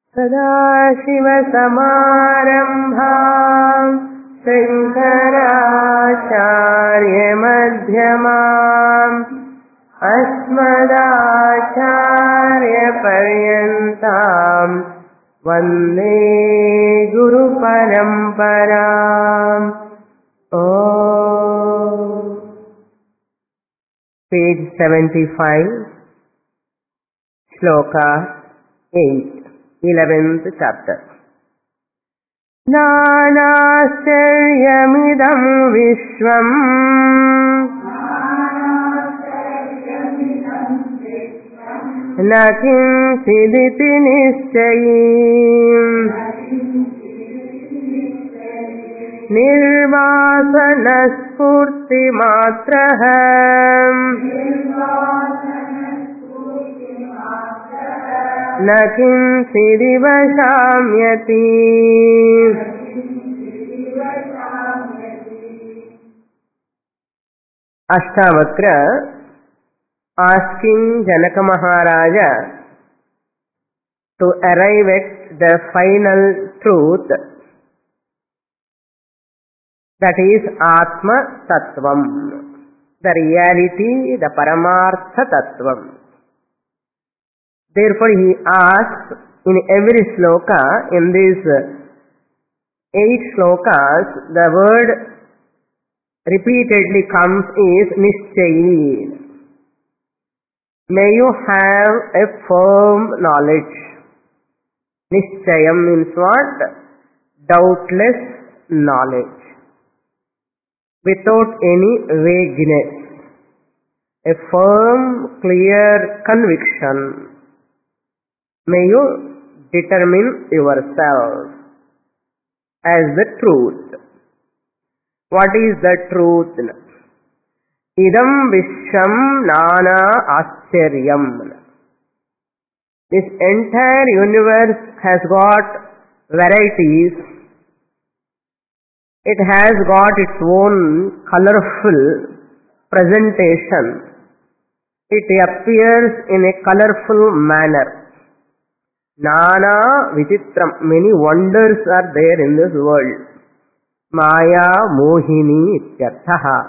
सदाशिवसमारम्भाम् शङ्कराचार्यमध्यमाम् अस्मदाचार्यपर्यन्ताम् वन्दे गुरुपरम्पराम्. Page 75, Shloka 8, 11th chapter. नानाश्चर्यमिदं विश्वम् न किञ्चिदिति निश्चयी निर्वासनस्फूर्तिमात्रः न किञ्चिदिव शाम्यति. Ashtavakra asking Janaka Maharaja to arrive at the final truth, that is Atma Tattvam, the reality, the Paramartha Tattvam. Therefore he asks in every shloka, in these 8 shlokas, the word repeatedly comes is Nishchayi. May you have a firm knowledge. Nishchayam means what? Doubtless knowledge, without any vagueness. A firm, clear conviction. May you determine yourself as the truth. What is the truth? Idam Vishwam Nana Aschyaryam. This entire universe has got varieties. It has got its own colorful presentation. It appears in a colorful manner. Nana Vichitram. Many wonders are there in this world. Maya Mohini Ityarthaha.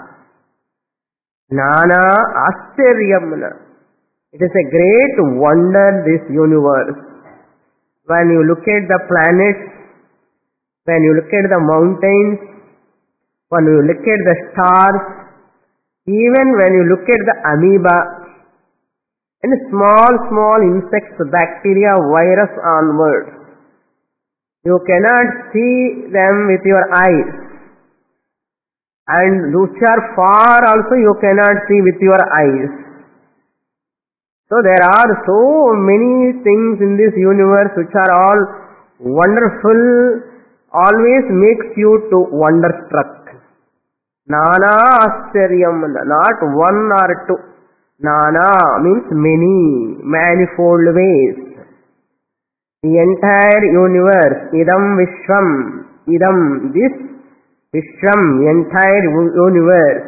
Nana Aschyaryam. It is a great wonder, this universe. When you look at the planets, when you look at the mountains, when you look at the stars, even when you look at the amoeba, and small insects, bacteria, virus onwards, you cannot see them with your eyes, and those are far also you cannot see with your eyes. So there are so many things in this universe which are all wonderful, always makes you to wonderstruck. Nana Aschyaryam, not one or two. Nana means many, manifold ways. The entire universe, Idam Vishwam, Idam, this Vishwam, entire universe,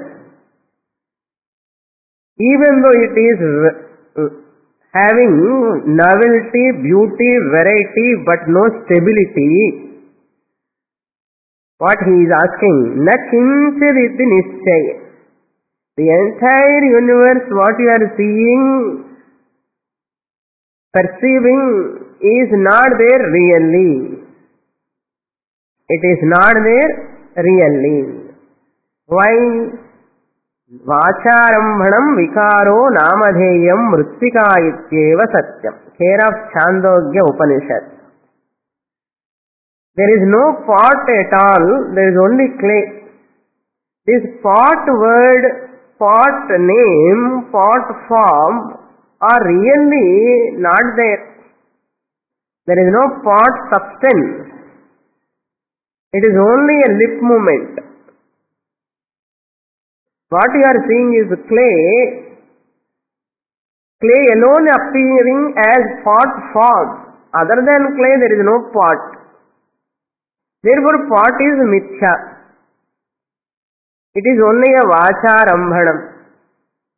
even though it is having novelty, beauty, variety, but no stability, what he is asking, na kinchiditi nischay. The entire universe, what you are seeing, perceiving, is not there really. It is not there really. Why? Vacharambhanam vikaro namadheyam mrittika ityeva satyam. Care of Chandogya Upanishad. There is no pot at all, there is only clay. This pot word, pot name, pot form are really not there. There is no pot substance. It is only a lip movement. What you are seeing is clay. Clay alone appearing as pot form. Other than clay there is no pot. Therefore pot is mithya. It is only a vacharambhanam.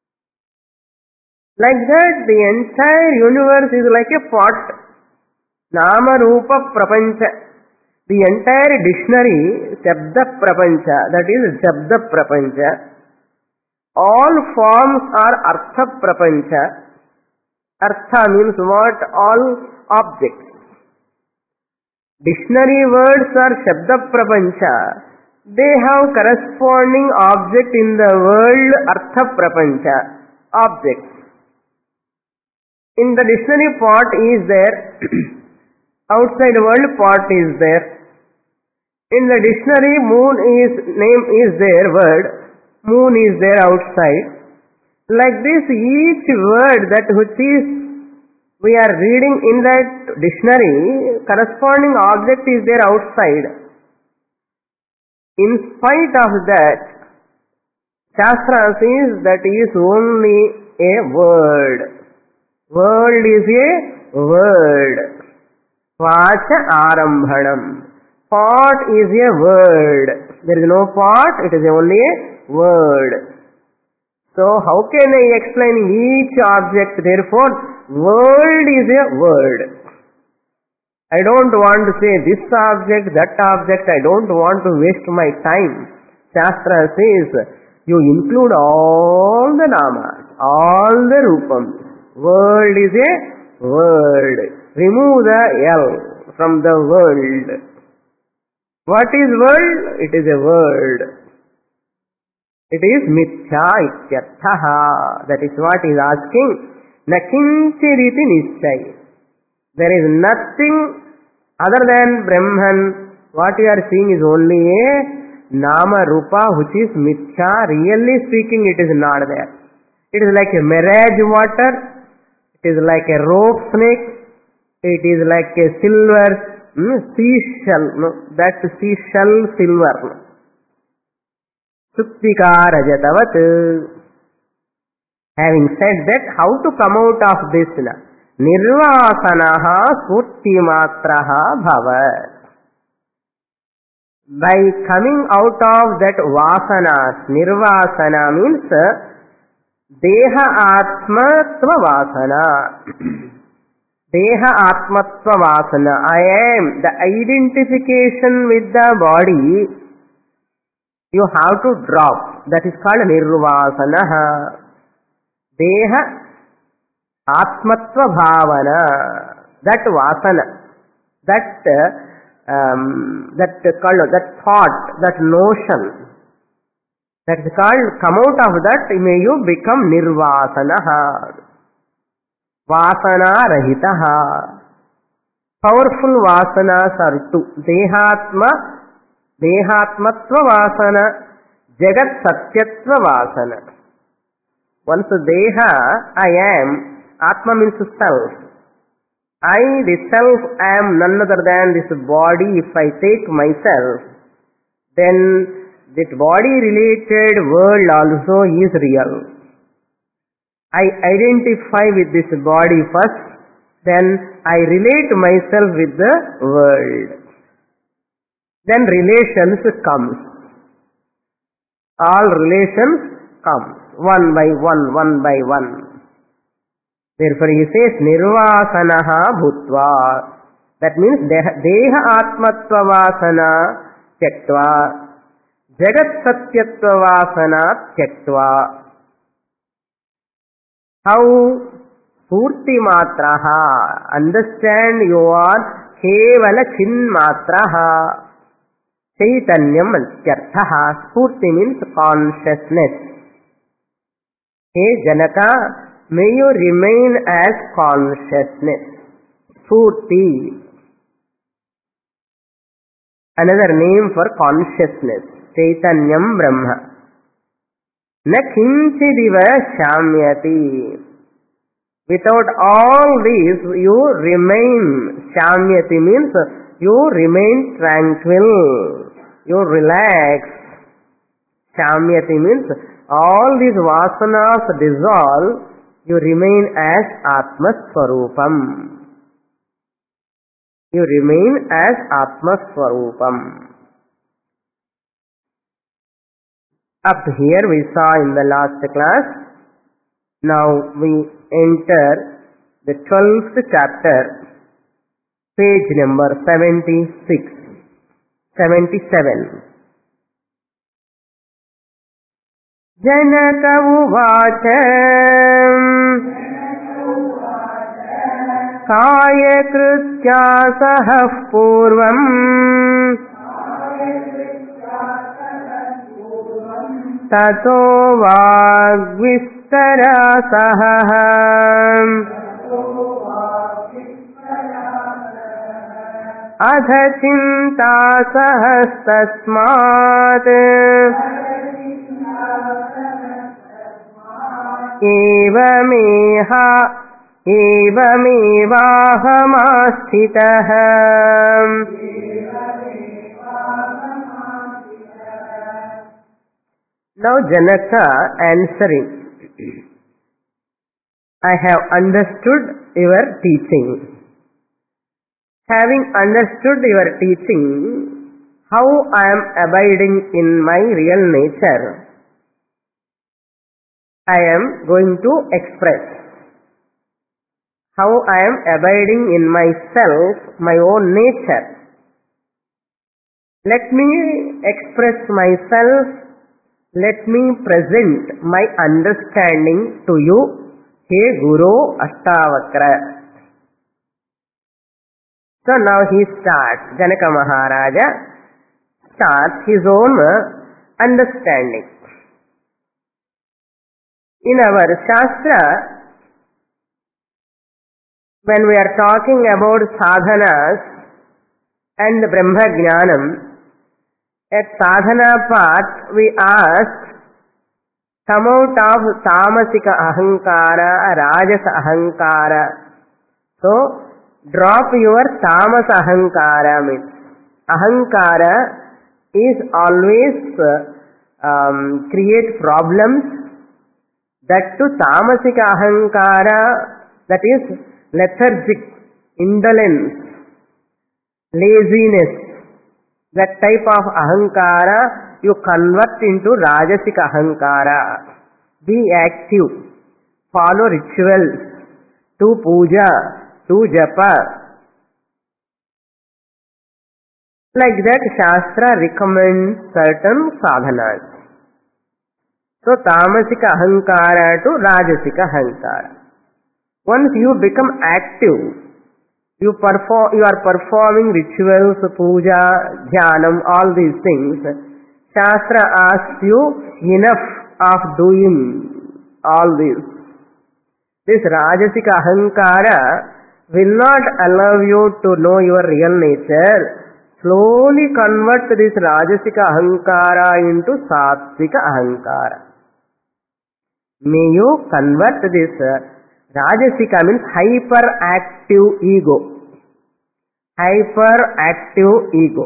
Like that, the entire universe is like a pot. Nama Rupa Prapancha. The entire dictionary, Shabda Prapancha, that is Shabda Prapancha. All forms are Artha Prapancha. Artha means what? All objects. Dictionary words are Shabda Prapancha. They have corresponding object in the world, Artha Prapancha, objects. In the dictionary pot is there, outside world pot is there. In the dictionary name is there, word, moon is there outside. Like this, each word that which is we are reading in that dictionary, corresponding object is there outside. In spite of that, Shastra says that is only a word. World is a word. Vacha arambhanam. Pot is a word. There is no pot, it is only a word. So how can I explain each object? Therefore, world is a word. I don't want to say this object, that object. I don't want to waste my time. Shastra says, you include all the namas, all the rupams. World is a word. Remove the L from the world. What is world? It is a word. It is mithya ityarthaha. That is what he is asking. Na kinchiriti nischai. There is nothing other than Brahman. What you are seeing is only a Nama Rupa which is mithya. Really speaking, it is not there. It is like a mirage water. It is like a rope snake. It is like a silver seashell. No, that seashell silver. No. Suktika rajatavat. Having said that, how to come out of this? Nirvasanaha surtimatraha bhavat. By coming out of that vasanas, nirvasana means deha atmatva vasana. Deha atmatva vasana. I am. The identification with the body, you have to drop. That is called nirvasana. Deha atmatva bhavana. That vasana. That thought, that notion, that is called, come out of that, may you become nirvasana. Vasana rahitaha. Powerful vasanas are two. Dehatmatva vasana, jagat satyatva vasana. Once deha, I am, atma means self. I, the self, am none other than this body. If I take myself, then this body-related world also is real. I identify with this body first, then I relate myself with the world. Then relations comes. All relations come, one by one, one by one. Therefore he says, nirvasanaha bhutva. That means deha atmatva vasana tyaktva, jagat satyatva vasana tyaktva. How? Surti matraha. Understand you are kevala chin matraha. Chaitanyam ityarthaha. Spurti means consciousness. Hey Janaka, may you remain as consciousness. Spurti. Another name for consciousness. Chaitanyam Brahma. Na kinchidiva shamyati. Without all these, you remain. Shamyati means you remain tranquil. You relax. Shamyati means all these vasanas dissolve. You remain as Atma Swarupam. You remain as Atma Swarupam. Up here we saw in the last class. Now we enter the 12th chapter. page number 76, 77. जनक उवाच कायकृत्या सह पूर्वम् ततो वाग्विस्तरा सह अध चिन्ता सहस्तस्मात् एवमेवाहमास्थितः Now Janaka answering, I have understood your teaching. Having understood your teaching, how I am abiding in my real nature, I am going to express. How I am abiding in myself, my own nature. Let me express myself. Let me present my understanding to you, He Guru Ashtavakra. So now he starts, Janaka Maharaja starts his own understanding. In our Shastra, when we are talking about sadhanas and Brahma Jnanam, at sadhana part we ask, come out of tamasika ahankara, rajasa ahankara. So, drop your tamas ahankara means. Ahankara is always create problems. That to tamasika ahankara, that is lethargic, indolence, laziness. That type of ahankara you convert into rajasika ahankara. Be active, follow rituals, do puja, do japa. Like that Shastra recommends certain sadhanas. So tamasika ahankara to rajasika ahankara. Once you become active, you are performing rituals, puja, dhyanam, all these things. Shastra asks you enough of doing all this. This rajasika ahankara will not allow you to know your real nature. Slowly convert this rajasika ahankara into sattvika ahankara. May you convert this rajasika means hyperactive ego. Hyperactive ego.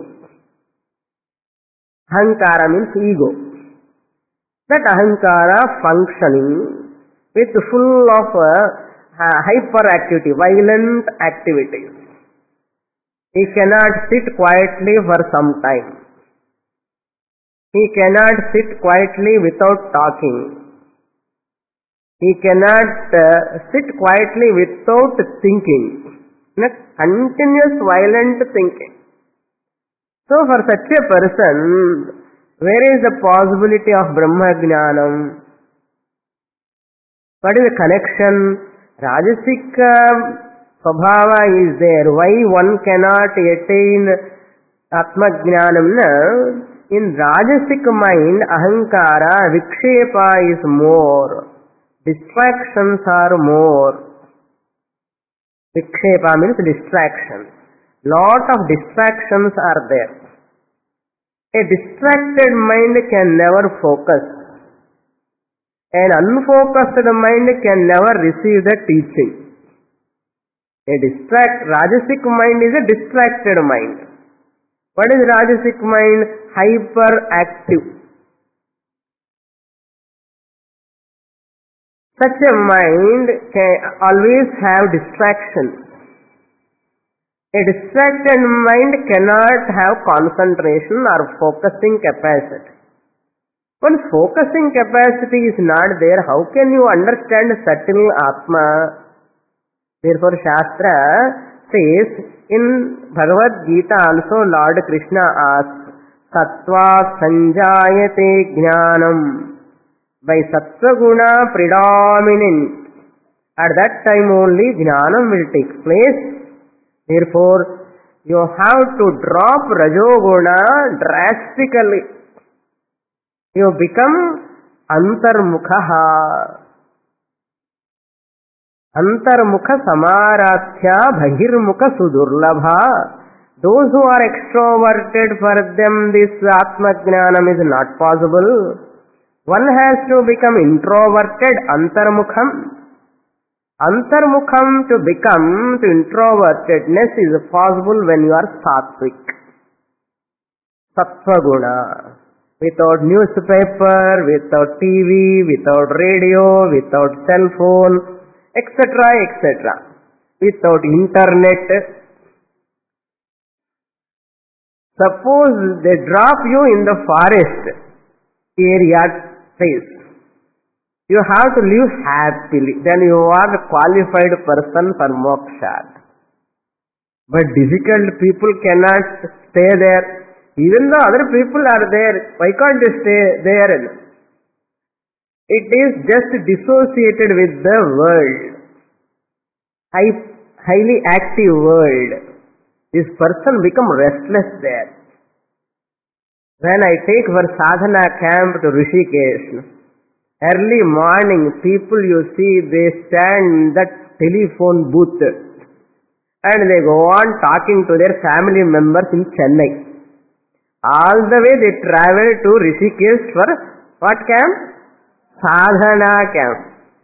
Ahankara means ego. That ahankara functioning with full of hyperactivity, violent activities. He cannot sit quietly for some time. He cannot sit quietly without talking. He cannot sit quietly without thinking. Continuous violent thinking. So for such a person, where is the possibility of Brahma Jnanam? What is the connection? Rajasika Svabhava is there. Why one cannot attain Atma Jnanam? In Rajasic mind, Ahankara, Vikshepa is more. Distractions are more. Vikshepa means distraction. Lot of distractions are there. A distracted mind can never focus. An unfocused mind can never receive the teaching. Rajasic mind is a distracted mind. What is Rajasic mind? Hyperactive. Such a mind can always have distractions. A distracted mind cannot have concentration or focusing capacity. When focusing capacity is not there, how can you understand subtle Atma? Therefore Shastra says in Bhagavad Gita also Lord Krishna asks, Sattva sanjayate jnanam. By sattva guna predominant, at that time only jnanam will take place. Therefore, you have to drop rajoguna drastically. You become antarmukha. Antarmukha samarathya bahirmukha sudurlabha. Those who are extroverted, for them this Atma Jnanam is not possible. One has to become introverted, antarmukham. Antarmukham to become to introvertedness is possible when you are sattvic. Sattva guna. Without newspaper, without TV, without radio, without cell phone, etc., etc. Without internet. Suppose they drop you in the forest area place. You have to live happily. Then you are a qualified person for moksha. But difficult people cannot stay there. Even though other people are there, why can't they stay there? It is just dissociated with the world. Highly active world. This person become restless there. When I take for sadhana camp to Rishikesh, early morning people you see, they stand in that telephone booth and they go on talking to their family members in Chennai. All the way they travel to Rishikesh for what camp? Sadhana camp.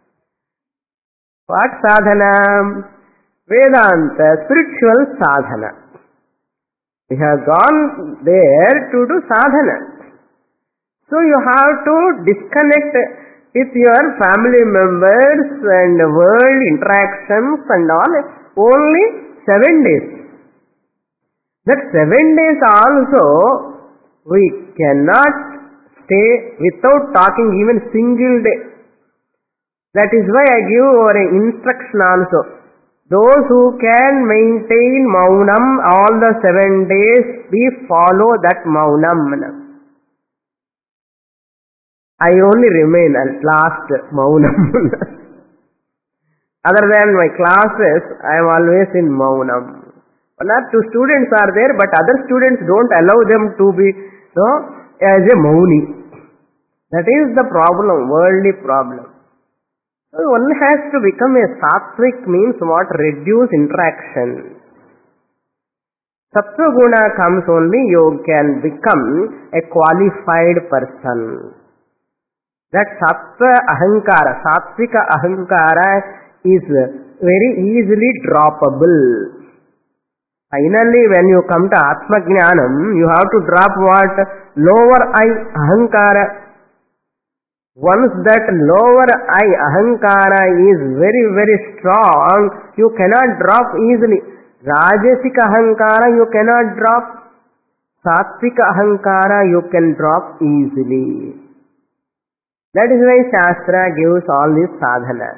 What sadhana? Vedanta, spiritual sadhana. We have gone there to do sadhana. So you have to disconnect with your family members and world interactions and all only 7 days. That 7 days also we cannot stay without talking even single day. That is why I give an instruction also. Those who can maintain maunam all the 7 days, we follow that maunam. I only remain at last maunam. Other than my classes, I am always in maunam. 1 or 2 students are there, but other students don't allow them to be as a mauni. That is the problem, worldly problem. So one has to become a sattvic, means what? Reduce interaction. Sattva guna comes only, you can become a qualified person. That sattva ahankara, sattvika ahankara is very easily droppable. Finally, when you come to Atma Jnanam, you have to drop what? Lower I, ahankara. Once that lower I, ahankara, is very, very strong, you cannot drop easily. Rajasika ahankara you cannot drop. Sattvika ahankara you can drop easily. That is why Shastra gives all these sadhanas.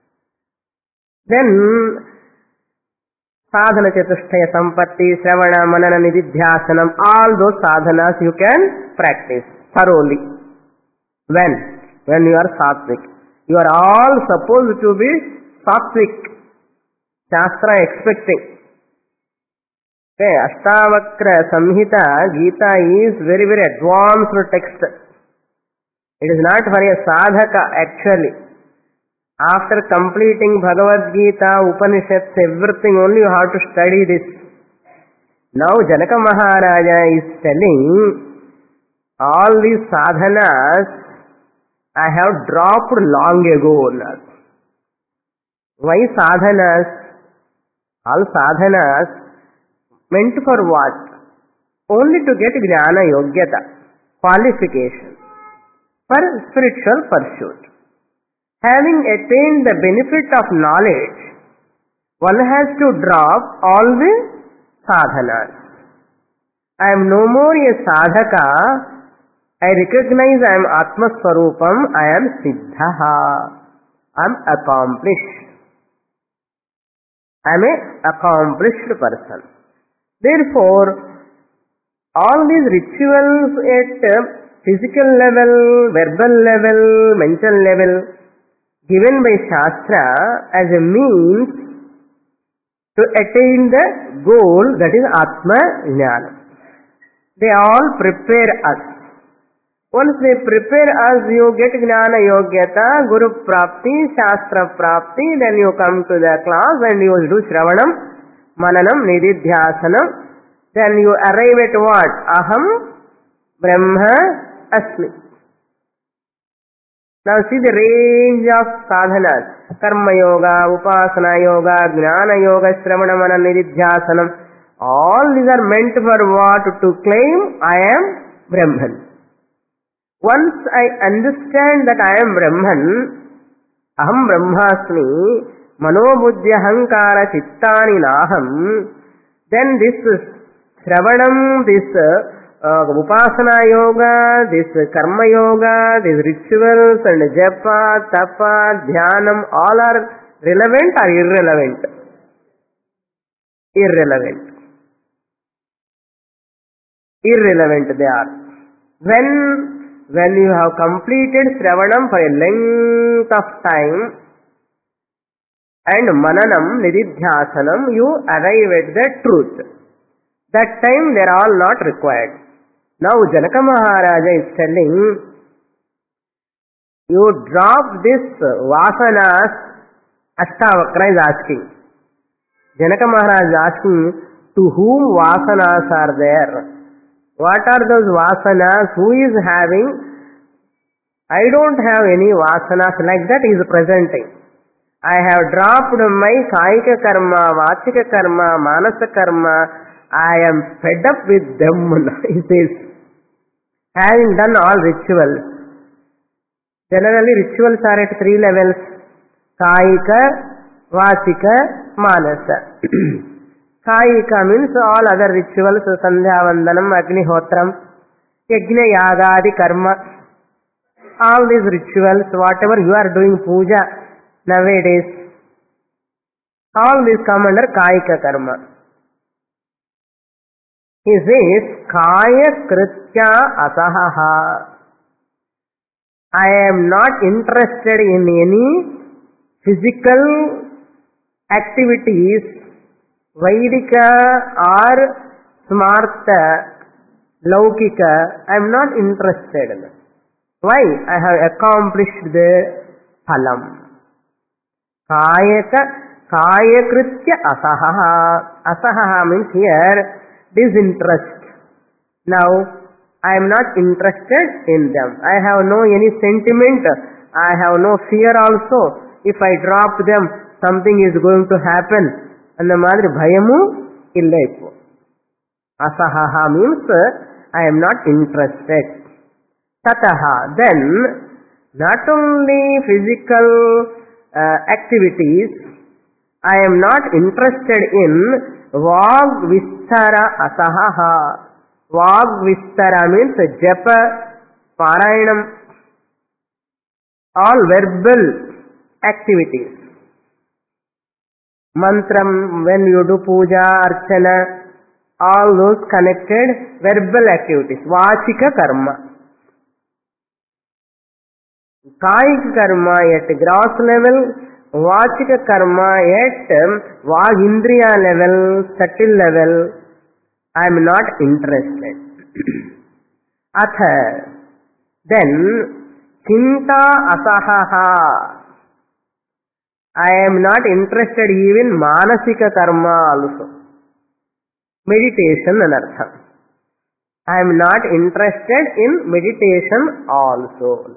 Then, sadhana chatushtaya sampatti, shravana, manana, nididhyasanam, all those sadhanas you can practice thoroughly. When you are sattvic. You are all supposed to be sattvic. Shastra expecting. Okay, Ashtavakra Samhita, Gita is very, very advanced text. It is not for a sadhaka actually. After completing Bhagavad Gita, Upanishads, everything only you have to study this. Now Janaka Maharaja is telling all these sadhanas I have dropped long ago. Why sadhanas? All sadhanas meant for what? Only to get jnana yogyata, qualification for spiritual pursuit. Having attained the benefit of knowledge, one has to drop all the sadhanas. I am no more a sadhaka. I recognize I am Atma Swarupam, I am Siddhaha, I am accomplished. I am a accomplished person. Therefore, all these rituals at physical level, verbal level, mental level, given by Shastra as a means to attain the goal, that is Atma Jnana. They all prepare us. Once they prepare us, you get Jnana Yogyata, Guru Prapti, Shastra Prapti, then you come to the class and you do Shravanam, Mananam, Nididhyasanam. Then you arrive at what? Aham Brahma Asmi. Now see the range of sadhanas. Karma Yoga, Upasana Yoga, Jnana Yoga, Shravana Manana Nididhyasanam. All these are meant for what? To claim I am Brahman. Once I understand that I am Brahman, Aham Brahmasmi, Manobuddhya Hankara Chittani Naham, then this Shravanam, this Upasana Yoga, this Karma Yoga, these rituals and Japa, Tapa, Dhyanam, all are relevant or irrelevant? Irrelevant. Irrelevant they are. When you have completed Shravanam for a length of time and Mananam, Nididhyasanam, you arrive at the truth. That time they are all not required. Now Janaka Maharaja is telling, you drop this vasanas, Ashtavakra is asking. Janaka Maharaja is asking, to whom vasanas are there? What are those vasanas? Who is having? I don't have any vasanas like that he is presenting. I have dropped my Kaika Karma, Vachika Karma, Manasa Karma. I am fed up with them, he says. Having done all rituals. Generally rituals are at 3 levels. Kaika, Vachika, Manasa. Kaika means all other rituals, Sandhya Vandanam, Agnihotram, Yajna Yagadi Karma. All these rituals, whatever you are doing puja nowadays, all these come under Kaika Karma. He says, Kaya Kritya Asahaha. I am not interested in any physical activities, Vaidika or Smarta, Laukika. I am not interested in it. Why? I have accomplished the phalam. Kaya Kritya Asahaha. Asahaha means here disinterest. Now, I am not interested in them. I have no any sentiment. I have no fear also. If I drop them, something is going to happen. And the madri bhayamu illa ipo. Asahaha means I am not interested. Tataha, then not only physical activities, I am not interested in Vag Vistara Asahaha. Vag Vistara means Japa, Parayanam, all verbal activities. Mantram, when you do puja, archana, all those connected verbal activities. Vachika karma. Kaika karma at gross level, Vachika karma at Vagindriya level, subtle level, I am not interested. Atha, then Chinta Asahaha. I am not interested even Manasika karma also. Meditation anartha. I am not interested in meditation also.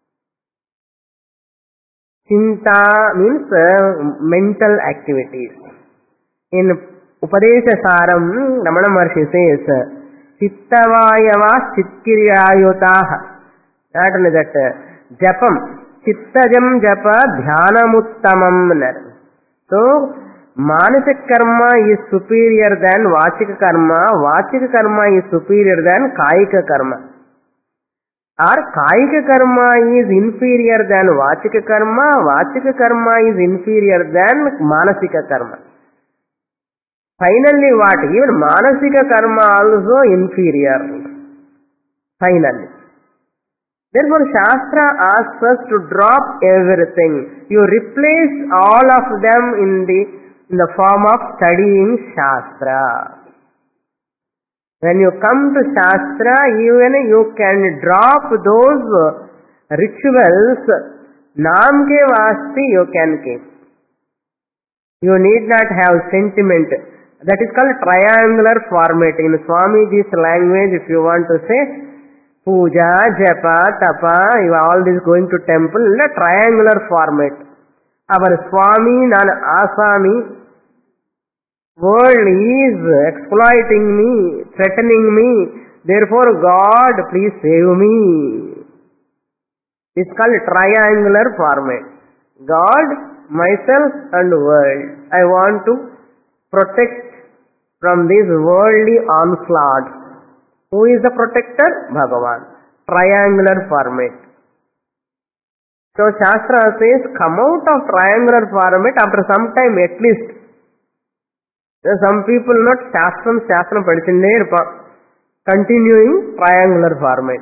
Chinta means mental activities. In Upadesha Saram, Ramana Maharshi says, Chittavayava Chitkirayutaha. That is that Japam. Chittajam Japa Dhyanamuttamam. So, Manasik karma is superior than Vachika karma. Vachika karma is superior than Kaika karma. Or Kaika karma is inferior than Vachika karma. Vachika karma is inferior than Manasika karma. Finally what? Even manasika karma also inferior. Finally. Therefore Shastra asks us to drop everything. You replace all of them in the form of studying Shastra. When you come to Shastra, even you can drop those rituals, naam ke vaste you can keep. You need not have sentiment. That is called triangular format. In Swamiji's language, if you want to say, puja, japa, tapa, all this going to temple, in a triangular format. Our Swami, nan Asami, world is exploiting me, threatening me, therefore God, please save me. It's called triangular format. God, myself and world. I want to protect from these worldly onslaughts. Who is the protector? Bhagavan. Triangular format. So Shastra says, come out of triangular format after some time at least. Some people not Shastram padicinde irpa. Continuing triangular format.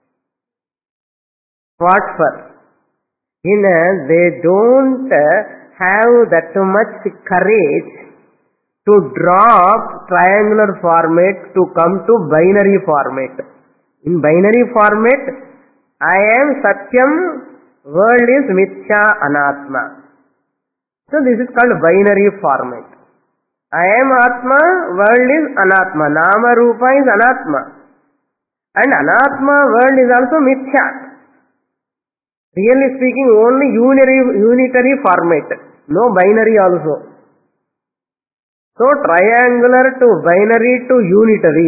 What for? They don't have that much courage to drop triangular format to come to binary format. In binary format, I am Satyam, world is Mithya Anatma. So this is called binary format. I am Atma, world is Anatma. Nama Rupa is Anatma. And Anatma, world is also Mithya. Really speaking, only unitary format. No binary also. So triangular to binary to unitary.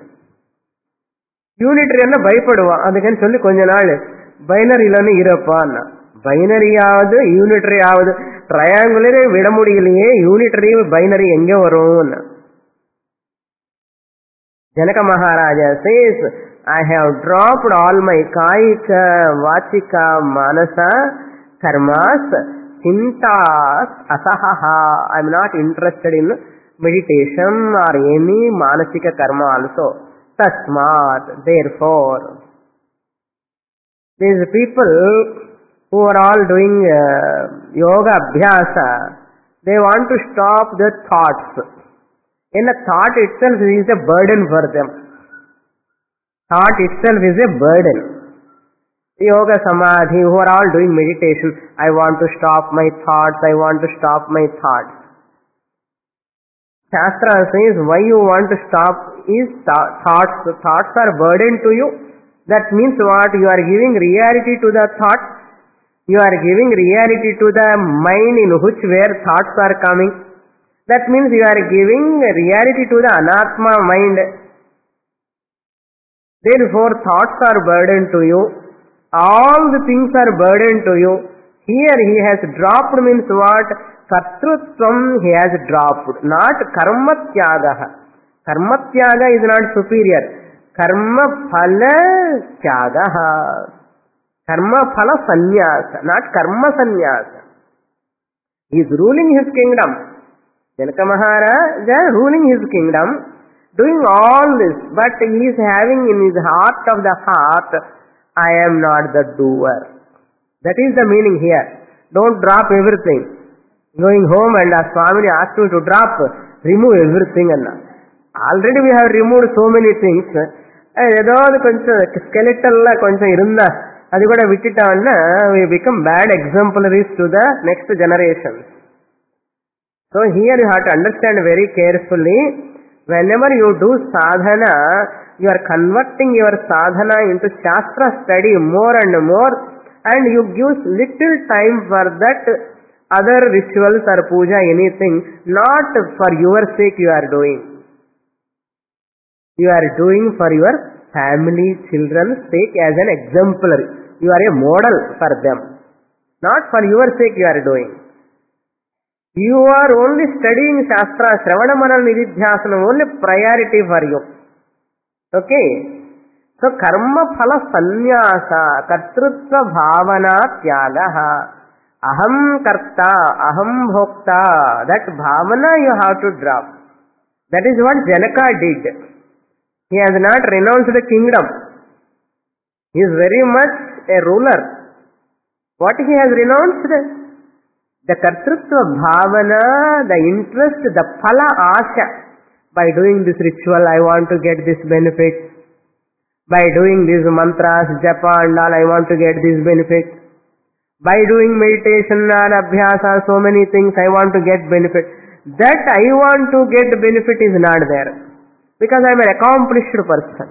Unitary enna bhayapaduva. Adukani solli konja naal binary ilane irappa anna. Binary yavudu unitary yavudu triangular vida mudiyaliye unitary binary enge varum anna. Janaka Maharaja says, I have dropped all my kaika, vachika, manasa, karmas, chintas, asahaha. I am not interested in meditation or any manasika karma also. Tasmat, therefore. These people who are all doing yoga abhyasa, they want to stop their thoughts. And the thought itself is a burden for them. Thought itself is a burden. Yoga Samadhi, who are all doing meditation, I want to stop my thoughts, I want to stop my thoughts. Shastra says, why you want to stop is thoughts. The thoughts are burden to you. That means what? You are giving reality to the thought. You are giving reality to the mind in which where thoughts are coming. That means you are giving reality to the Anatma mind. Therefore, thoughts are burden to you. All the things are burden to you. Here he has dropped means what? Kartrutvam he has dropped. Not karma tyaga. Karma tyaga is not superior. Karma phala tyaga. Karma phala sannyasa. Not karma sannyasa. He is ruling his kingdom. Janaka Maharaja ruling his kingdom, doing all this, but he is having in his heart of the heart, I am not the doer. That is the meaning here. Don't drop everything. Going home and Swami asked me to drop, remove everything. Already we have removed so many things. Skeletal we become bad exemplaries to the next generations. So here you have to understand very carefully, whenever you do sadhana, you are converting your sadhana into Shastra study more and more, and you give little time for that other rituals or puja, anything, not for your sake you are doing. You are doing for your family, children's sake as an exemplary. You are a model for them. Not for your sake you are doing. You are only studying Shastra, Shravana Manana Nididhyasana, only priority for you. Okay? So, karma phala sannyasa, kartrutva bhavana tyagaha, aham karta, aham bhokta, that bhavana you have to drop. That is what Janaka did. He has not renounced the kingdom. He is very much a ruler. What he has renounced? The kartrutva bhavana, the interest, the phala asha. By doing this ritual, I want to get this benefit. By doing these mantras, japa and all, I want to get this benefit. By doing meditation and abhyasa, so many things, I want to get benefit. That I want to get benefit is not there. Because I am an accomplished person.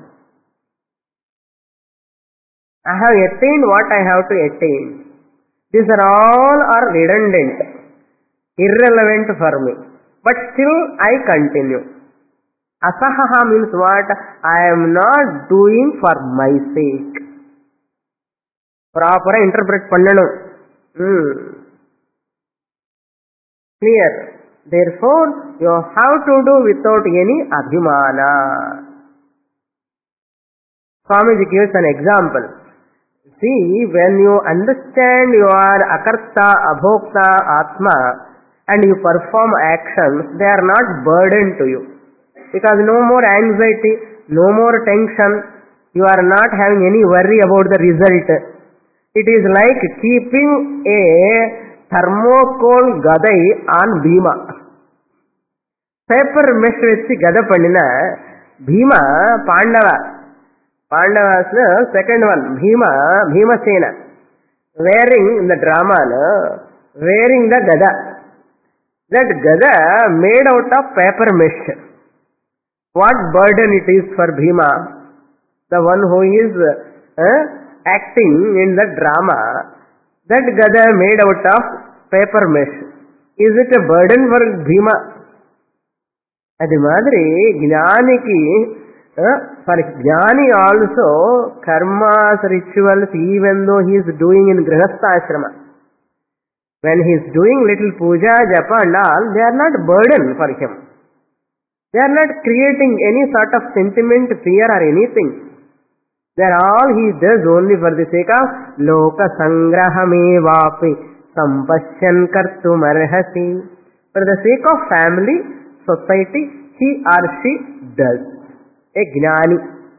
I have attained what I have to attain. These are all redundant, irrelevant for me. But still I continue. Asahaha means what? I am not doing for my sake. Proper interpret pannanum. Clear. Therefore, you have to do without any abhimana. Swamiji gives an example. See, when you understand you are akarta, abhokta, atma, and you perform actions, they are not burden to you. Because no more anxiety, no more tension, you are not having any worry about the result. It is like keeping a thermocol gadai on Bhima. Paper mesh vechi gada pandina Bhima Pandavas second one, Bhimasena, wearing in the drama, wearing the gada. That gada made out of paper mesh. What burden it is for Bhima, the one who is acting in the drama, that gada made out of paper mesh. Is it a burden for Bhima? Adi madri, Jnaniki, for Jnani also, karmas, rituals, even though he is doing in Grihastha ashrama, when he is doing little puja, japa and all, they are not burden for him. They are not creating any sort of sentiment, fear or anything. They are all he does only for the sake of loka sangrahamevapi sampashyan kartumarhasi. For the sake of family, society, he or she does. A jnani.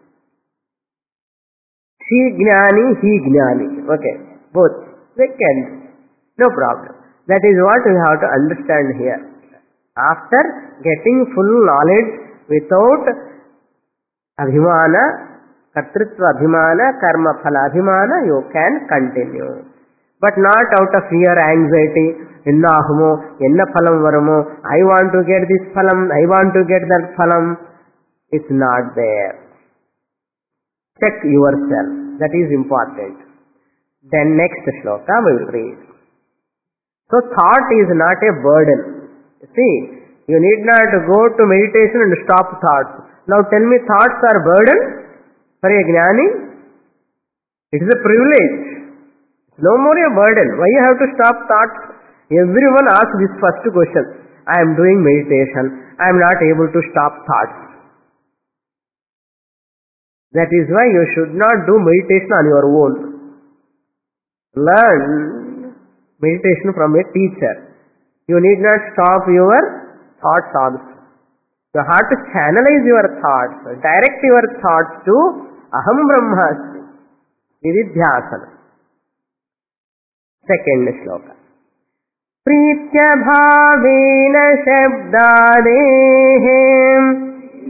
She jnani, he jnani. Okay, both. They can. No problem. That is what we have to understand here. After getting full knowledge without abhimana, kartrutva abhimana, karma phala abhimana, you can continue. But not out of fear, anxiety, enna ahumo, enna phalam varumo, I want to get this phalam, I want to get that phalam. It's not there. Check yourself. That is important. Then next shloka we will read. So thought is not a burden. See, you need not go to meditation and stop thoughts. Now tell me, thoughts are burden for a jnani? It is a privilege. No more a burden. Why you have to stop thoughts? Everyone asks this first question. I am doing meditation. I am not able to stop thoughts. That is why you should not do meditation on your own. Learn meditation from a teacher. You need not stop your thoughts also. You have to channelize your thoughts, direct your thoughts to Aham Brahmasmi, Nididhyasana. Second shloka. Pritya bhavena shabdadehem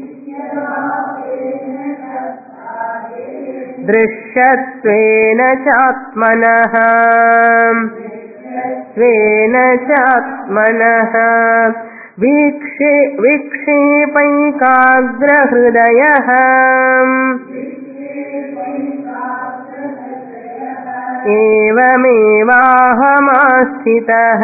drishyattvena chatmanaha svena chatmanaha vikshepayikagra hridayah evamevahamastitah.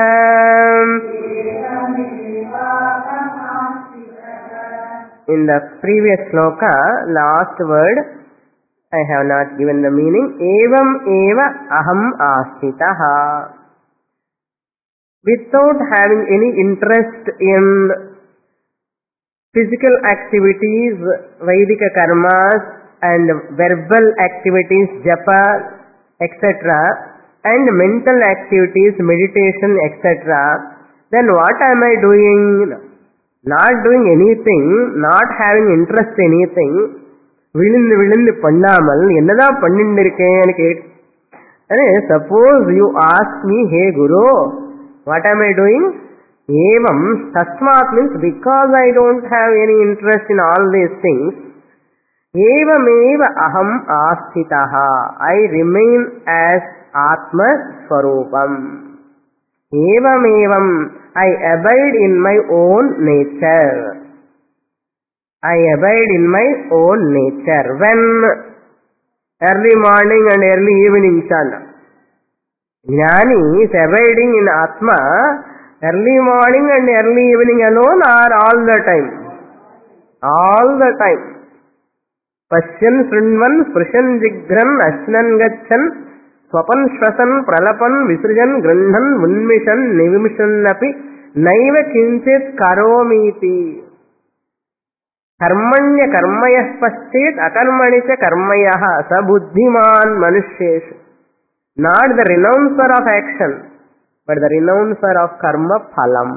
In the previous sloka, last word, I have not given the meaning. Evam eva aham astitah. Without having any interest in physical activities, Vedic karmas, and verbal activities, japa, etc., and mental activities, meditation, etc., then what am I doing? not doing anything, not having interest in anything, விழுந்து விழுந்து பண்ணாமல் என்னதான் பண்ணிட்டு இருக்கேன்னு suppose you ask me, hey Guru, what am I doing? Evam tasmat means because I don't have any interest in all these things. Evameva aham asthitaha, I remain as Atma Swarupam. Evam, I abide in my own nature. I abide in my own nature. When? Early morning and early evening sun. Jnani is abiding in Atma early morning and early evening alone or all the time? All the time. Pashyan Srinvan Sprishan Jigran Ashnan Gachan Swapan Shvasan Pralapan Visrajan Grandhan Unmishan Nivimshan Api Naiva Kinchit Karomiti. Karmanya karmayah paschet akarmanicha karmayah sabuddhiman manushyesh. Not the renouncer of action, but the renouncer of karma phalam.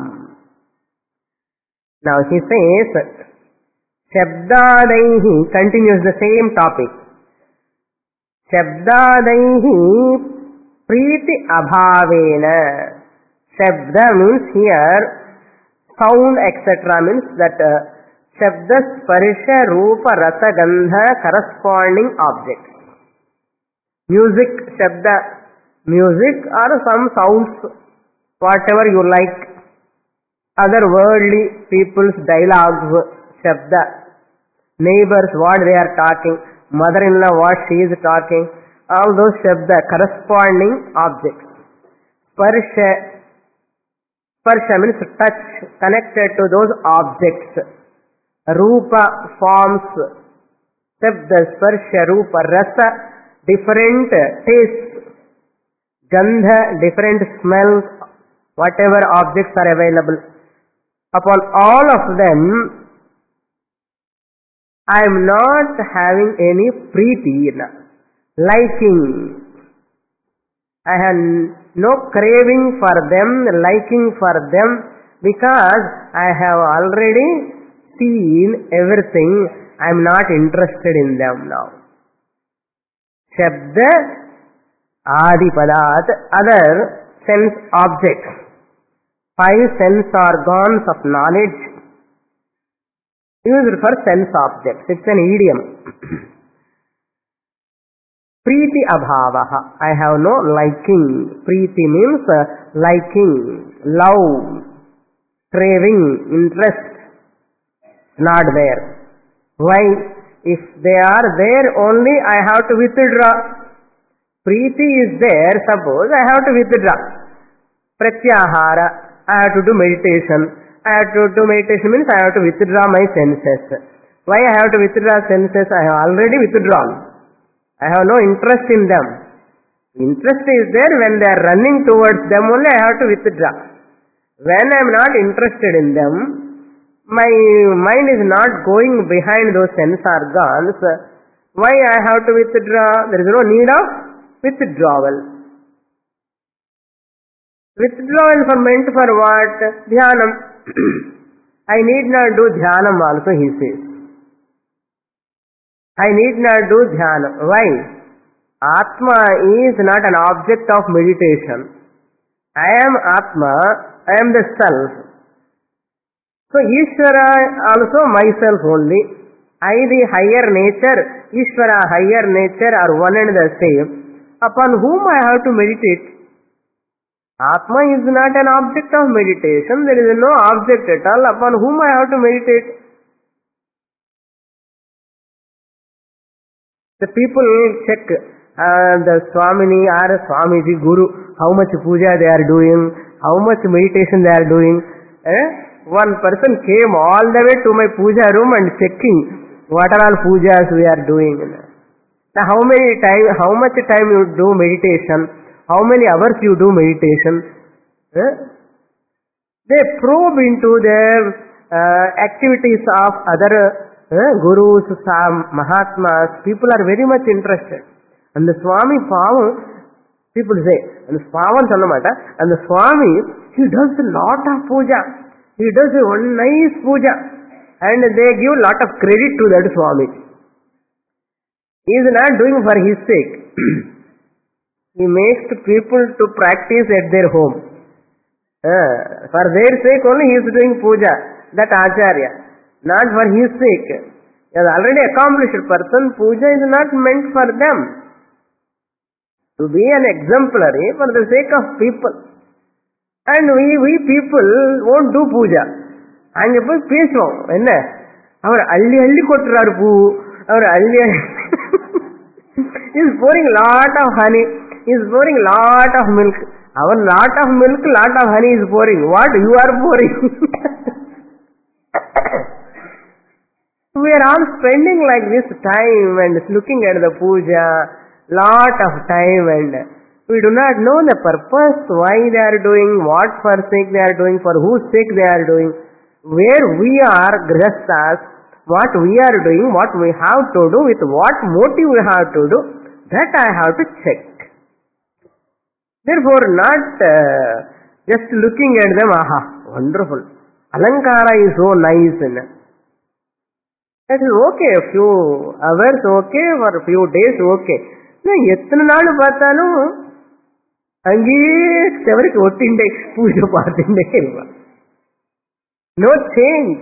Now he says, Shabdadaihi, continues the same topic. Shabdadaihi priti abhavena. Shabda means here, sound etc. means that Shabda, Sparsha, Rupa, Rasa, Gandha, corresponding objects. Music, Shabda, music or some sounds, whatever you like. Other worldly people's dialogues, Shabda. Neighbors, what they are talking. Mother-in-law, what she is talking. All those Shabda, corresponding objects. Sparsha, Sparsha means touch, connected to those objects. Rupa, forms, Shabda, Sparsha, Rupa, Rasa, different tastes, Gandha, different smells, whatever objects are available. Upon all of them, I am not having any preeti, liking. I have no craving for them, liking for them, because I have already seen everything. I am not interested in them now. Shabda, Adipadat, other sense objects. 5 sense organs of knowledge used for sense objects. It's an idiom. Preeti abhavaha. I have no liking. Preeti means liking, love, craving, interest. Not there. Why? If they are there only, I have to withdraw. Preeti is there, suppose I have to withdraw. Pratyahara, I have to do meditation. I have to do meditation means I have to withdraw my senses. Why I have to withdraw senses? I have already withdrawn. I have no interest in them. Interest is there when they are running towards them only I have to withdraw. When I am not interested in them, my mind is not going behind those sense organs. Why I have to withdraw? There is no need of withdrawal. Withdrawal for meant for what? Dhyanam. I need not do dhyanam also, he says. I need not do dhyanam. Why? Atma is not an object of meditation. I am Atma, I am the self. So Ishvara also myself only. I the higher nature, Ishvara higher nature are one and the same. Upon whom I have to meditate? Atma is not an object of meditation. There is no object at all upon whom I have to meditate. The people check the Swamini or Swamiji, Guru, how much puja they are doing, how much meditation they are doing. One person came all the way to my puja room and checking what are all pujas we are doing. Now how much time you do meditation, how many hours you do meditation. They probe into the activities of other gurus, Mahatmas. People are very much interested. And the Swami Pavan, people say, and the Pavan Sanamata, and the Swami, he does a lot of puja. He does one nice puja and they give lot of credit to that Swami. He is not doing for his sake. He makes people to practice at their home. For their sake only he is doing puja, that Acharya. Not for his sake. He has already accomplished person. Puja is not meant for them. To be an exemplary for the sake of people. And we people won't do puja. And if we பேசுவோம் என்ன அவர் அள்ளி அள்ளி கொட்டுறாரு பூ, அவர் அள்ளி is pouring lot of honey, is pouring lot of milk. Our lot of milk, lot of honey is pouring. What you are pouring? We are all spending like this time and looking at the puja, lot of time, and we do not know the purpose, why they are doing, what for sake they are doing, for whose sake they are doing, where we are grihasthas, what we are doing, what we have to do, with what motive we have to do, that I have to check. Therefore, not just looking at them, aha, wonderful. Alankara is so nice. That is okay, a few hours okay, for a few days okay. எத்தனை நாள் பார்த்தாலும் அங்கேயே செவருக்கு ஒட்டிண்டே பூஜை பார்த்துட்டே இருப்பான். No change.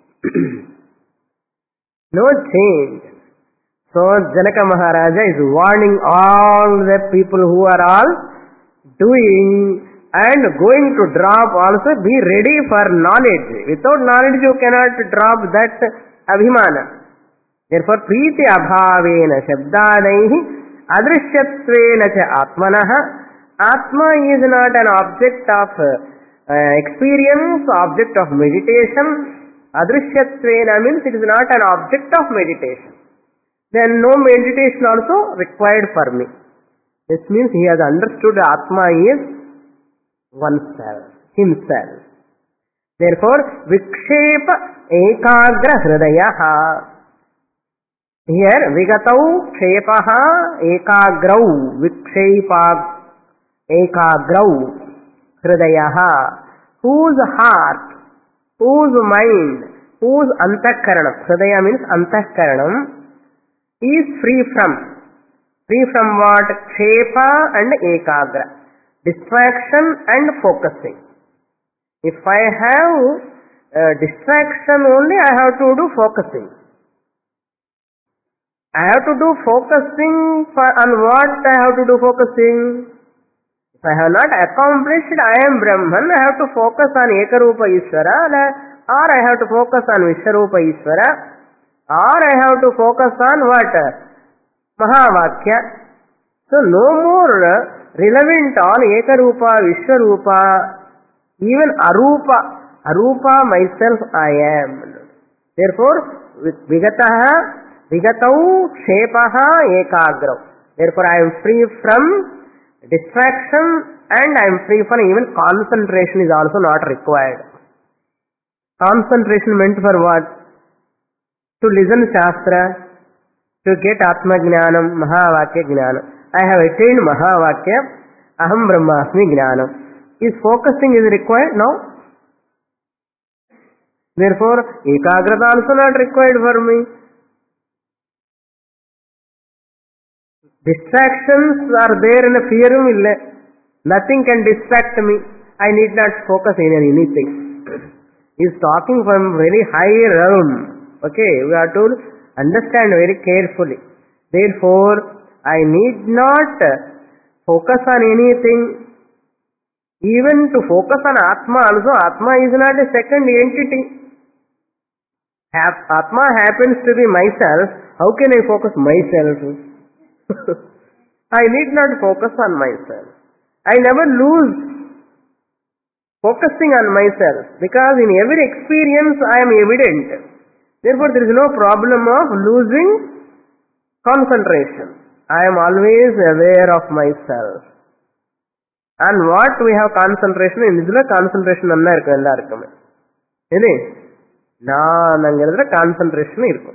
No change. So Janaka Maharaja is warning all the people who are all doing and going to drop also, be ready for knowledge. Without knowledge you cannot drop that abhimana. Therefore priti abhavena shabdanaihi adrishyattvena cha atmanaha. Atma is not an object of experience, object of meditation. Adrishyattvena means it is not an object of meditation. Then no meditation also required for me. This means he has understood Atma is oneself, himself. Therefore, vikshepa ekagra hridayaha. Here, vigatau kshepaha ekagrau, vikshepa ekagrau hridayaha. Whose heart, whose mind, whose antakaranam, hridaya means antakaranam, is free from what? Kshepa and ekagra, distraction and focusing. If I have distraction only, I have to do focusing. I have to do focusing on what I have to do focusing. If I have not accomplished I am Brahman, I have to focus on Ekarupa Ishvara, or I have to focus on Vishwarupa Ishvara, or I have to focus on what? Mahavakya. So no more relevant on Ekarupa, Vishwarupa, even Arupa myself I am. Therefore, with Vigatau Kshepaha Ekagrav. Therefore I am free from distraction and I am free from even concentration is also not required. Concentration meant for what? To listen Shastra, to get Atma Jnanam, Mahavakya Jnanam. I have attained Mahavakya, Aham Brahmasmi Jnanam. Is focusing is required? No. Therefore, Ekagrata also not required for me. Distractions are there in a fear. Nothing can distract me. I need not focus in anything. He is talking from very high realm. Okay, we have to understand very carefully. Therefore, I need not focus on anything. Even to focus on Atma also, Atma is not a second entity. Atma happens to be myself. How can I focus myself? I need not focus on myself. I never lose focusing on myself, because in every experience I am evident. Therefore there is no problem of losing concentration. I am always aware of myself. And what we have concentration in this concentration anna irukku ellarkume ene naan angiradra concentration irukku.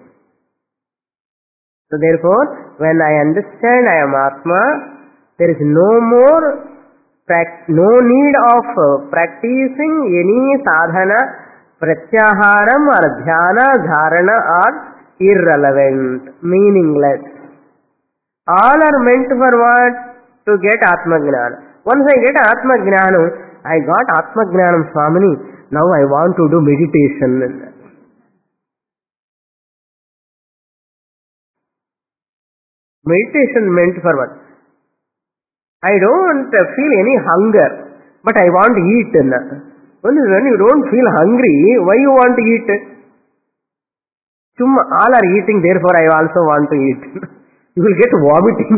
So therefore when I understand I am Atma, there is no need of practicing any sadhana Pratyaharam or dhyana, dharana are irrelevant, meaningless. All are meant for what? To get Atma Gnana. Once I get Atma Gnana, I got Atma Gnanam Swamini, now I want to do meditation. Meditation meant for what? I don't feel any hunger, but I want to eat. When you don't feel hungry, why you want to eat? All are eating, therefore I also want to eat. You will get vomiting.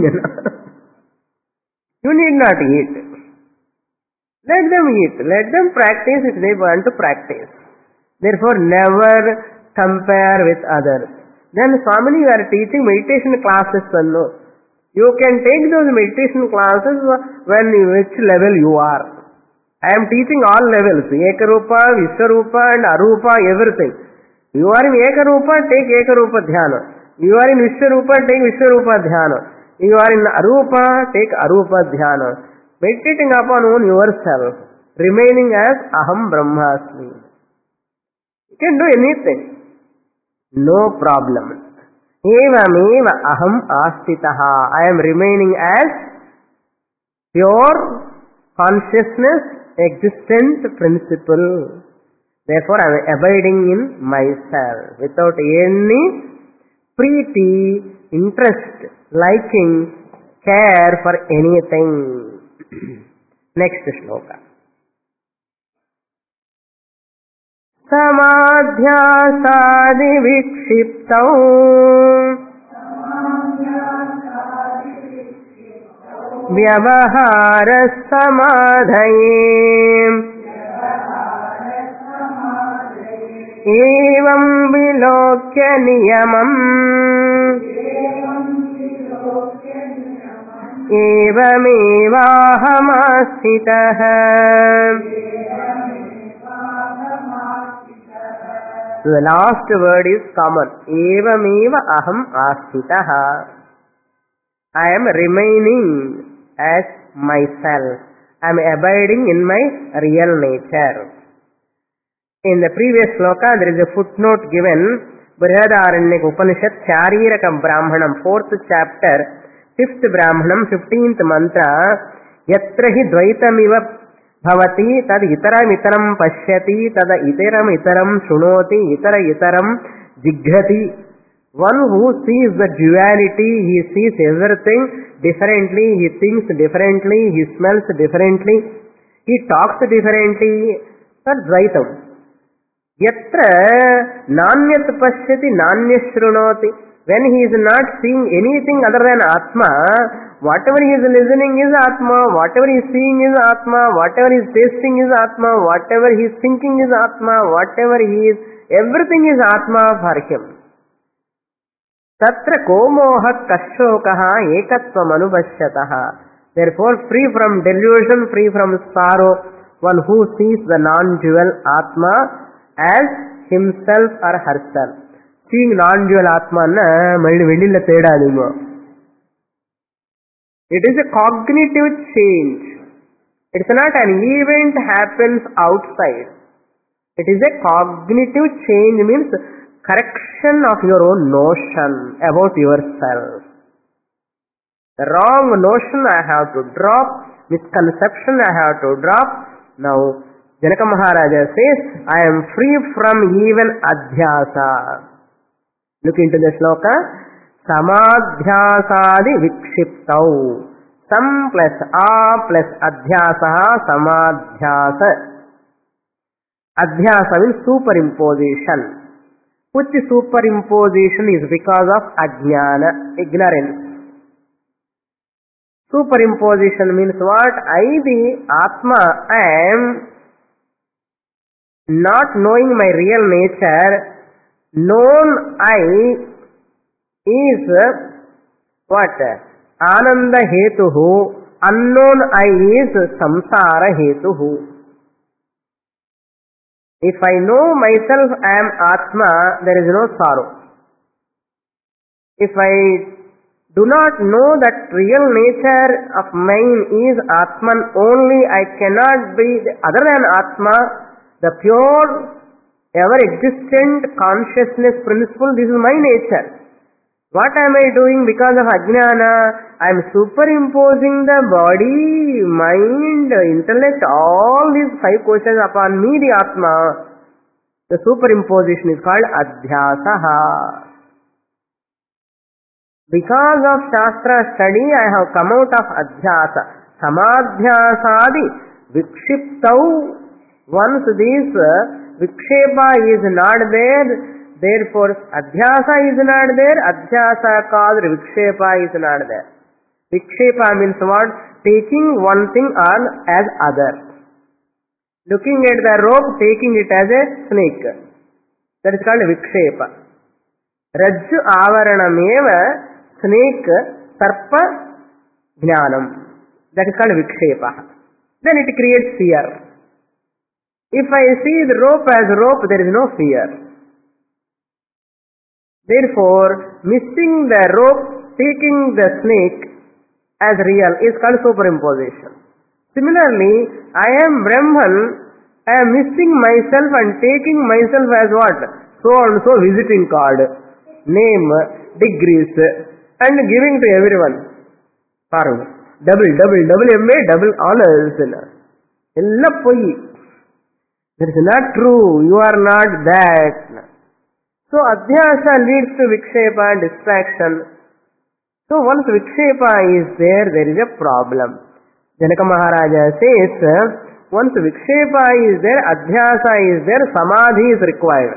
You need not eat. Let them eat. Let them practice if they want to practice. Therefore, never compare with others. Then, Swamini, you are teaching meditation classes. You can take those meditation classes which level you are. I am teaching all levels. Ekarupa, Vishwarupa and Arupa, everything. You are in Ekarupa, take Ekarupa Dhyana. You are in Vishwarupa, take Vishwarupa Dhyana. You are in Arupa, take Arupa Dhyana. Meditating upon yourself, remaining as Aham Brahmasmi. You can do anything. No problem. Evameva Aham Astitaha. I am remaining as pure consciousness, existent principle. Therefore, I am abiding in myself without any preeti, interest, liking, care for anything. Next shloka. Samadhyasadi vikshiptau vyavahara samadhaye evam vilokya niyamam evamevahamastitah. The last word is common. Evameva aham astitah. I am remaining as myself. I am abiding in my real nature. In the previous sloka, there is a footnote given. Brihadaranyaka Upanishad, Chariraka Brahmanam, 4th chapter, 5th Brahmanam, 15th mantra. Yatra hi dvaitamiva bhavati tad itaram itaram pashyati tad itaram itaram shunoti itara itaram jighati. One who sees the duality, he sees everything differently, he thinks differently, he smells differently, he talks differently. That's Dvaitam. Yatra nanyat pashyati nanyat shrunoti. When he is not seeing anything other than Atma, whatever he is listening is Atma, whatever he is seeing is Atma, whatever he is tasting is Atma, whatever he is thinking is Atma, whatever he is, everything is Atma for him. Tatra komoha kashokaha ekatvam anubhashyataha. Therefore, free from delusion, free from sorrow, one who sees the non-dual Atma as himself or herself. Seeing non-dual Atma na malli velila tedadimo. It is a cognitive change. It's not an event happens outside. It is a cognitive change, means correction of your own notion about yourself. The wrong notion I have to drop, misconception I have to drop. Now, Janaka Maharaja says, I am free from even adhyasa. Look into the sloka. Samadhyasadi vikshiptau. Sam plus a plus adhyasa, samadhyasa. Adhyasa means superimposition. Which superimposition is because of ajnana, ignorance. Superimposition means what? I, the Atma, am not knowing my real nature. Known I is what? Ananda hetuhu. Unknown I is samsara hetuhu. If I know myself I am Atma, there is no sorrow. If I do not know that real nature of mine is Atman only, I cannot be other than Atma, the pure ever-existent consciousness principle, this is my nature. What am I doing because of ajnana? I am superimposing the body, mind, intellect, all these five questions upon me, the Atma. The superimposition is called adhyasaha. Because of Shastra study, I have come out of adhyasa. Samadhyasadi vikshiptau. Once this vikshepa is not there, therefore, adhyasa is not there, adhyasa caused vikshepa is not there. Vikshepa means what? Taking one thing on as other. Looking at the rope, taking it as a snake. That is called vikshepa. Rajju avaranameva snake sarpa jnanam. That is called vikshepa. Then it creates fear. If I see the rope as rope, there is no fear. Therefore, missing the rope, taking the snake as real is called superimposition. Similarly, I am Brahman, I am missing myself and taking myself as what? So and so visiting card, name, degrees, and giving to everyone. Double MA, double honors. Ella poi. That is not true. You are not that. So, adhyasa leads to vikshepa and distraction. So, once vikshepa is there is a problem. Janaka Maharaja says, once vikshepa is there, adhyasa is there, samadhi is required.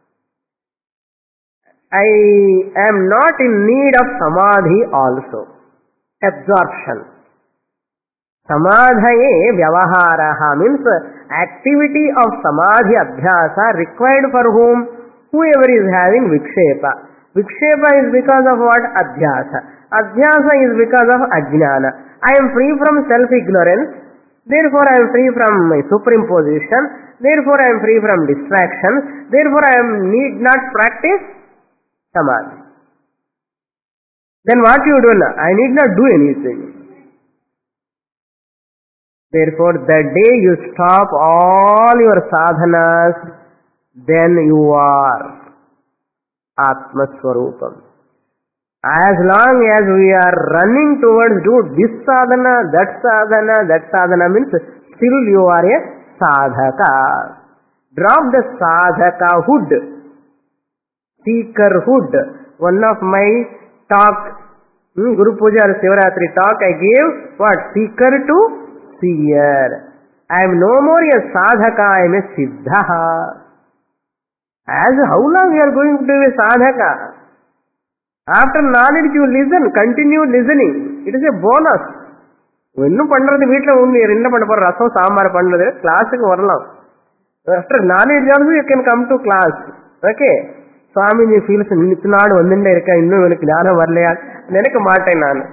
I am not in need of samadhi also. Absorption. Samadhaye vyavaharaha means activity of samadhi adhyasa required for whom? Whoever is having vikshepa. Vikshepa is because of what? Adhyasa. Adhyasa is because of ajnana. I am free from self-ignorance. Therefore, I am free from my superimposition. Therefore, I am free from distraction. Therefore, I need not practice samadhi. Then what you do now? I need not do anything. Therefore, the day you stop all your sadhanas, then you are Atma Swarupam. As long as we are running towards do this sadhana, that sadhana means still you are a sadhaka. Drop the sadhaka hood, seeker hood. One of my talk, Guru Puja or Sivaratri talk, I gave what? Seeker to seer. I am no more a sadhaka, I am a siddha. As how long you are going to be a sadhaka? After knowledge you listen, continue listening. It is a bonus. இன்னும் பண்றது வீட்டில் ஒன்று என்ன பண்ண போற ரசம் சாம்பார் பண்ணது கிளாஸுக்கு வரலாம். After knowledge also you can come to class. Okay, Swamiji feels நித்தினாடு வந்துட்டே இருக்கேன், இன்னும் எனக்கு ஞானம் வரலையா நினைக்க மாட்டேன் நான்.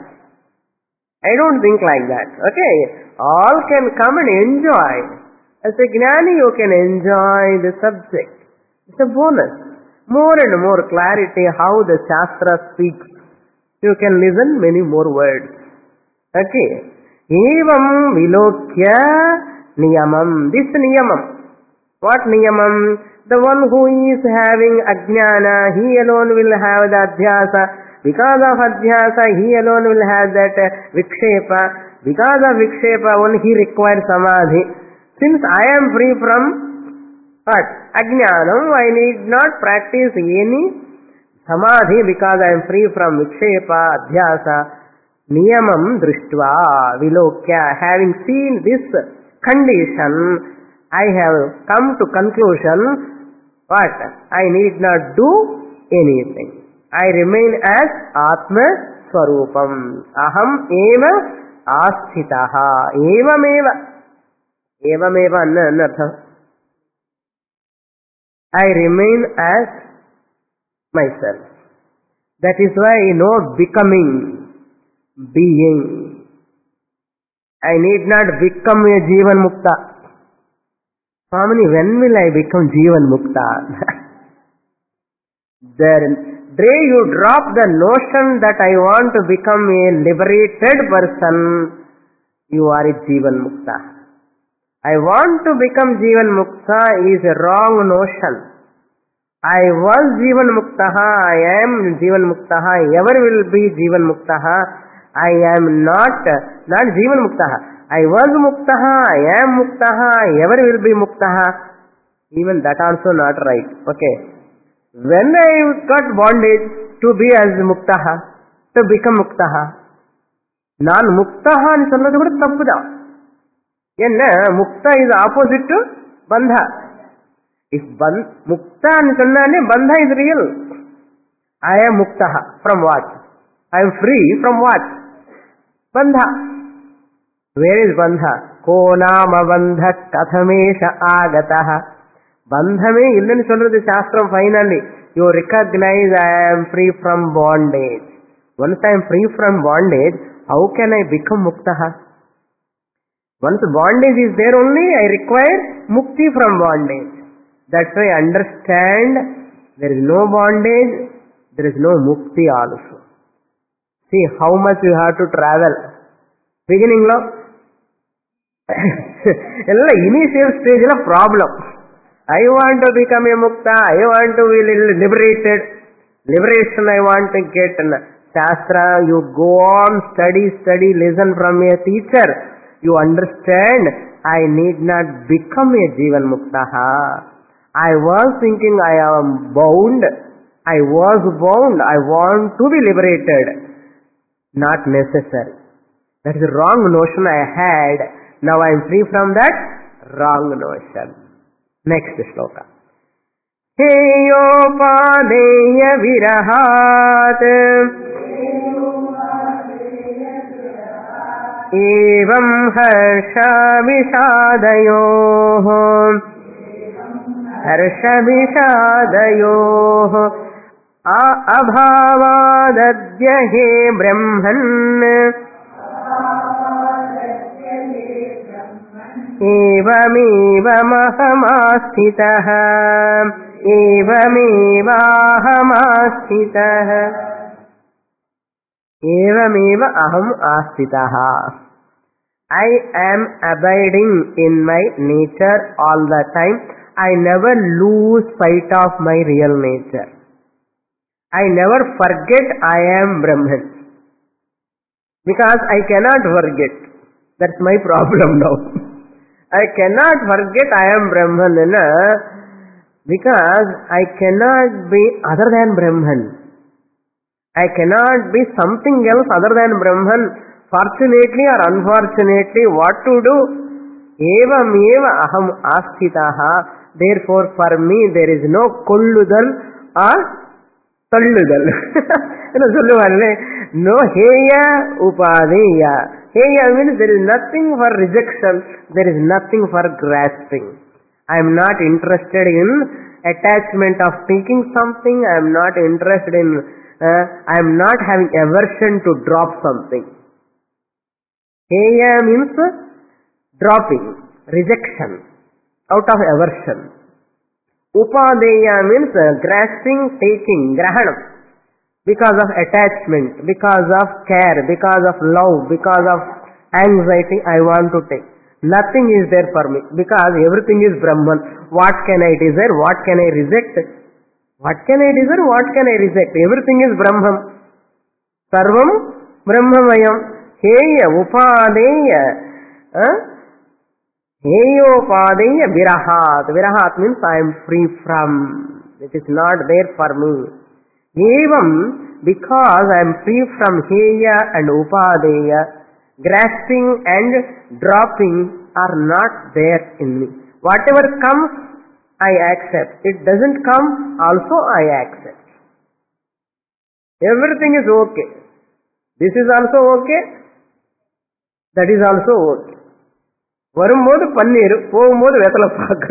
I don't think like that. Okay, all can come and enjoy. As a Gnani you can enjoy the subject. It's a bonus. More and more clarity how the Shastra speaks. You can listen many more words. Okay. Evam vilokya niyamam. This niyamam. What niyamam? The one who is having ajnana, he alone will have the adhyasa. Because of adhyasa, he alone will have that vikshepa. Because of vikshepa, only he requires samadhi. Since I am free from what? Ajnanam, I need not practice any samadhi because I am free from vikshepa, adhyasa. Niyamam drishtva vilokya. Having seen this condition, I have come to conclusion, what? I need not do anything. I remain as Atma Swarupam. Aham eva asthitaha. Evameva. Evameva anartham. I remain as myself. That is why no becoming, being. I need not become a Jivan Mukta. Swamini, when will I become Jivan Mukta? The day you drop the notion that I want to become a liberated person, you are a Jivan Mukta. I want to become Jivan Mukta is a wrong notion. I was Jivan Muktaha, I am Jivan Muktaha, ever will be Jivan Muktaha. I am not Jivan Muktaha. I was Muktaha, I am Muktaha, ever will be Muktaha. Even that also not right. Okay. When I got bondage to be as Muktaha, to become Muktaha, நான் முக்தஹான்னு சொன்னது கூட தப்பு தான். என்ன, Mukta is opposite to பந்தா. If முக்தான்னு சொன்னாலே பந்தா is real. I am muktaha from what? I am free from what? Bandha. Where is bandha? Ko nama bandha kathamesha agataha. Bandhame illan solradhu shastram finally. You recognize I am free from bondage. Once I am free from bondage, how can I become muktaha? Once bondage is there only, I require mukti from bondage. That's why I understand there is no bondage, there is no mukti also. See how much you have to travel. Beginning lo, initial stage la problem. I want to become a mukta, I want to be liberated. Liberation I want to get. Shastra, you go on, study, listen from a teacher. You understand, I need not become a Jivan Muktaha. I was thinking I am bound. I was bound. I want to be liberated. Not necessary. That is the wrong notion I had. Now I am free from that wrong notion. Next shloka. Heyopadeya virahat evam harsha vishadayoh abhavadadya he brahman evameva aham astitah. I am abiding in my nature all the time. I never lose sight of my real nature. I never forget I am Brahman. Because I cannot forget. That's my problem now. I cannot forget I am Brahman. Because I cannot be other than Brahman. I cannot be something else other than Brahman. Fortunately or unfortunately, what to do? Evam eva aham astitaha. Therefore, for me, there is no kolludal or talludal. No heya upadeya. Heya means there is nothing for rejection. There is nothing for grasping. I am not interested in attachment of taking something. I am not interested in, I am not having aversion to drop something. Heya means dropping, rejection, out of aversion. Upadeya means grasping, taking, grahanam. Because of attachment, because of care, because of love, because of anxiety, I want to take. Nothing is there for me, because everything is Brahman. What can I desire? What can I reject? What can I desire? What can I reject? Everything is Brahman. Sarvam Brahmamayam. Heya upadeya. Heyopadeya virahat. Virahat means I am free from. It is not there for me. Evam, because I am free from heya and upadeya, grasping and dropping are not there in me. Whatever comes, I accept. It doesn't come, also I accept. Everything is okay. This is also okay. That is also okay. வரும்போது பன்னீர், போகும்போது வெத்தலை பாக்கு.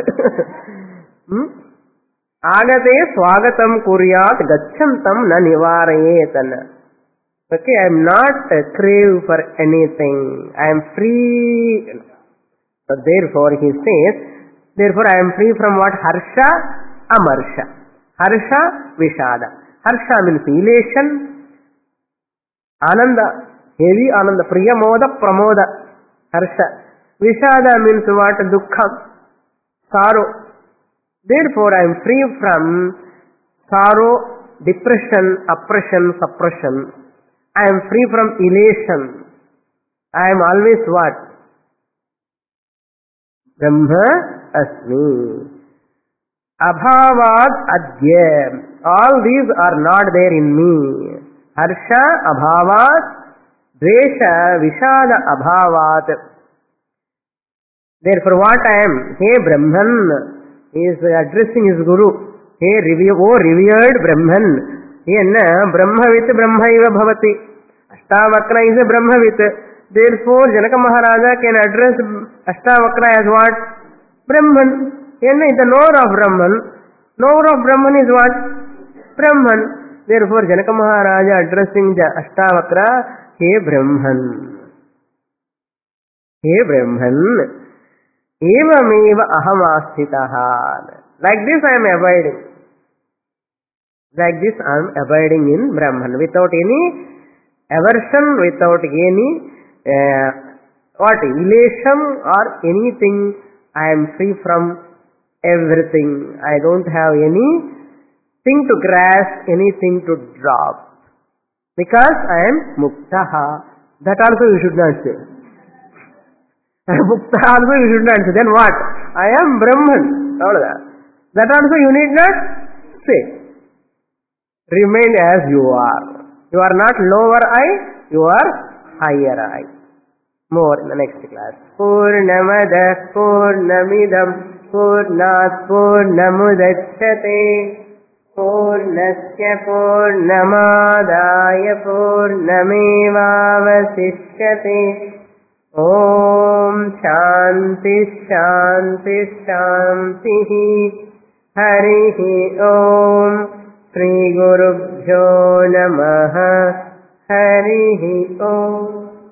ஆகதே ஸ்வாகதம் குர்யாத் கச்சந்தம் ந நிவாரயேதன. Okay, I am not crave for anything. I am free. So therefore he says, therefore I am free from what? Harsha, amarsha. Harsha, vishada. Harsha means elation, ananda, heavy ananda, priyamoda, pramoda. Harsha. Vishada means what? Dukkha, sorrow. Therefore I am free from sorrow, depression, oppression, suppression. I am free from elation. I am always what? Brahma Asmi. Abhavat Adya. All these are not there in me. Harsha Abhavat, Dvesha Vishada Abhavat. Therefore what I am? Hey Brahman. He is addressing his Guru. Hey revered Brahman. Enna Brahmavit Brahmaiva Bhavati. Ashtavakra is a Brahmavit. Therefore Janaka Maharaja can address Ashtavakra as what? Brahman. Enna is the knower of Brahman. Knower of Brahman is what? Brahman. Therefore Janaka Maharaja addressing the Ashtavakra, Hey Brahman. Hey Brahman. Evameva aham asthitaha. Like this I am abiding. Like this I am abiding in Brahman. Without any aversion, without any elation or anything. I am free from everything. I don't have anything to grasp, anything to drop. Because I am muktaha. That also you should not say. Mukta also you should not say. Then what? I am Brahman. That also you need not say. Remain as you are. You are not lower I, you are higher I. More in the next class. Purnamada Purnamidam Purnat Purnamudachyate Purnasya Purnamadaya Purnamevavasishyate. Om Shanti Shanti Shanti. Harihi Om. Shri Gurubhyo Namaha. Harihi Om.